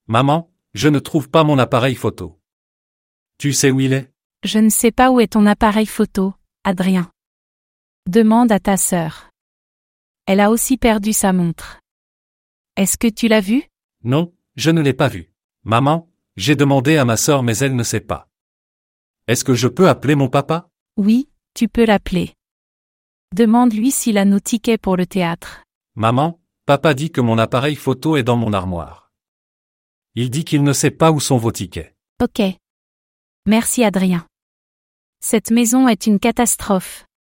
Maman, je ne trouve pas mon appareil photo. Tu sais où il est? Je ne sais pas où est ton appareil photo, Adrien. Demande à ta sœur. Elle a aussi perdu sa montre. Est-ce que tu l'as vu? Non, je ne l'ai pas vu. Maman, j'ai demandé à ma sœur mais elle ne sait pas. Est-ce que je peux appeler mon papa? Oui, tu peux l'appeler. Demande-lui s'il a nos tickets pour le théâtre. Maman, papa dit que mon appareil photo est dans mon armoire. Il dit qu'il ne sait pas où sont vos tickets. Ok. Merci Adrien. Cette maison est une catastrophe.